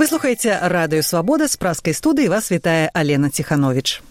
слухаеце радыё Свабода, з праскай студыі вас вітае Алена Ціхановіч.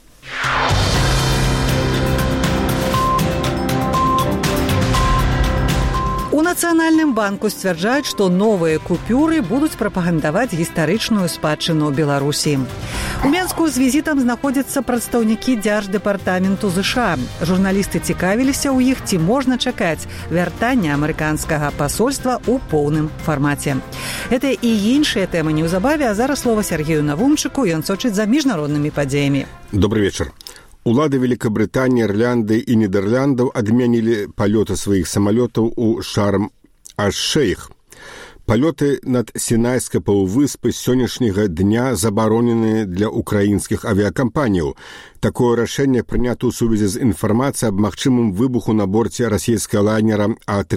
У Нацыянальным банку сцвярджаюць, што новыя купюры будуць прапагандаваць гістарычную спадчыну Беларусі. У Менску з візітам знаходзяцца прадстаўнікі Дзярждэпартаменту ЗША. Журналісты цікавіліся ў іх, ці можна чакаць вяртання амерыканскага пасольства ў поўным фармаце. Гэта і іншыя тэмы неўзабаве, а зараз слова Сергею Навумчыку, ён сочыць за міжнароднымі падзеямі. Добрый вечер. Улады Великобритании, Ирландии и Нидерландов отменили полеты своих самолетов у Шарм-аш-Шейх. Полеты над Сінайскай паўвыспай з сённяшняга дня забаронены для украінскіх авіакампаніяў. Такое рашэнне прынята ў сувязі з інфармацыяй аб магчымым выбуху на борце расійскага лайнера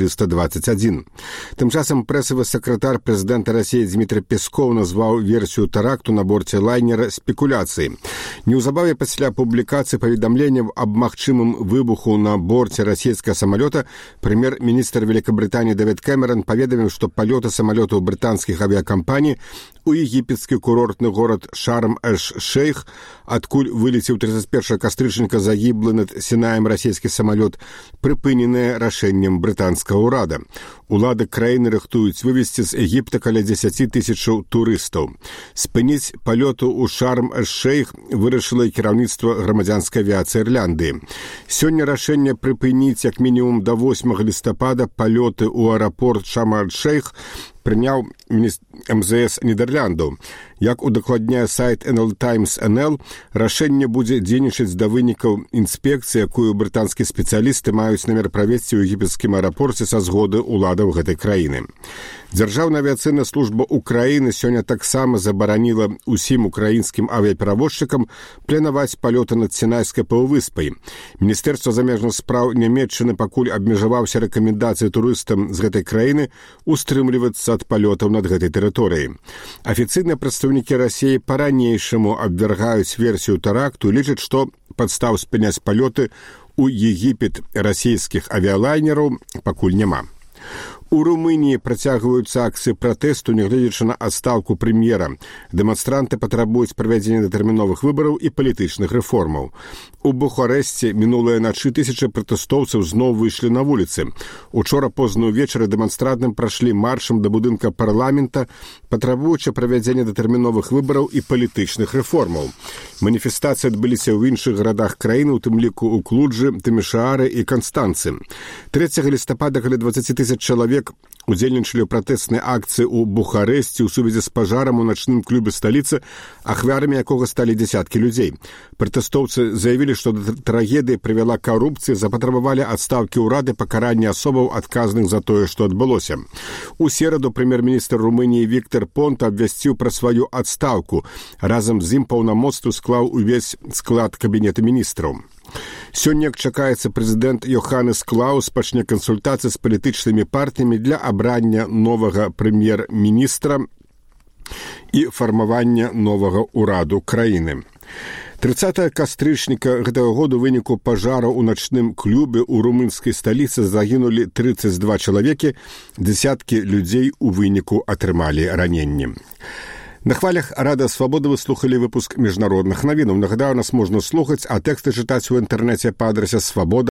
А-321. Тым часам прэсавы сакратар прэзідэнта Расіі Дмітрий Песков назваў версію тэракту на борце лайнера спекуляцыяй. Неўзабаве пасля публікацыі паведамленняў аб магчымым выбуху на борце расійскага самалёта прэм'ер-міністр Великобритании Дэвід Кэмерон паведаміў, што палёты самолетов британских авиакомпаний у египетский курортный город Шарм-эш-Шейх, откуль вылетел 31 кастрычніка загіблы над Сінаем расійскі самолет, прыпыненыя рашэннем брытанскага ўрада. Улады краіны рыхтуюць вывезці з Егіпта каля 10 тысячаў турыстаў. Спыніць палёту ў Шарм-эш-Шейх вырашыла і кіраўніцтва грамадзянскай авіяцыі Ірландыі. Сёння рашэнне прыпыніць як мінімум да 8 лістапада палёты ў аэрапорт Шарм-эш-Шейх прыняў МЗС Нідерландаў. Як удакладняе сайт NL Times NL, рашэнне будзе дзейнічаць да вынікаў інспекцыі, якую брытанскія спецыялісты маюць намер правесці ў егіпецкім аэрапорце са згоды ўладаў гэтай краіны. Дзяржаўная авіяцыйная служба Украіны сёння таксама забараніла ўсім украінскім авіаперавозчыкам планаваць палёты над Сінайскай паўвыспай. Міністэрства замежных спраў Нямецчыны пакуль абмежаваўся рэкамендацыяй турыстам з гэтай краіны устрымлівацца ад палётаў над гэтай тэрыторыяй. Афіцыйныя прадстаўнікі Расіі па-ранейшаму абвяргаюць версію тэракту і лічаць, што падстаў спыняць палёты ў Егіпет расійскіх авіялайнераў пакуль няма. У Румыніі працягваюцца акцыі пратэсту, нягледзячы на адстаўку прэм'ера. Дэманстранты патрабуюць правядзення датэрміновых выбараў і палітычных рэформаў. У Бухарэсце мінулыя начы тысячы пратэстоўцаў зноў выйшлі на вуліцы. Учора позна ўвечары дэманстранты прашлі маршам да будынка парламента, патрабуючы правядзення датэрміновых выбараў і палітычных рэформаў. Маніфестацыі адбыліся ў іншых гарадах краіны, у тым ліку ў Клуджы, Тымішаары і Канстанцы. 3 лістапада каля 20 тысяч чалавек удзельнічалі ў пратэснай акцыі ў Бухарэсце ў сувязі з пажарам у начным клубе сталіцы, ахвярамі якога сталі дзясяткі людзей. Пратэстоўцы заявілі, што да трагедыі прывяла карупцыя, запатрабавалі адстаўкі ўрады, пакарання асобаў, адказных за тое, што адбылося. У сераду прэм'ер-міністр Румыніі Віктор Понта абвясціў пра сваю адстаўку. Разам з ім паўнамоцтвы склаў увесь склад кабінета міністраў. Сёння, як чакаецца, прэзідэнт Йоханнес Клаус пачне кансультацыі з палітычнымі партыямі для абрання новага прэм'ер-міністра і фармавання новага ўраду краіны. 30 кастрычніка гэтага году ў выніку пажару ў начным клубе ў румынскай сталіцы загінулі 32 чалавекі, дзесяткі людзей у выніку атрымалі раненні. На хвалях Радыё Свабода вы слухали выпуск міжнародных навінаў. Нагадаю, нас можна слухаць, а тэксты чытаць у інтэрнэце па адрасе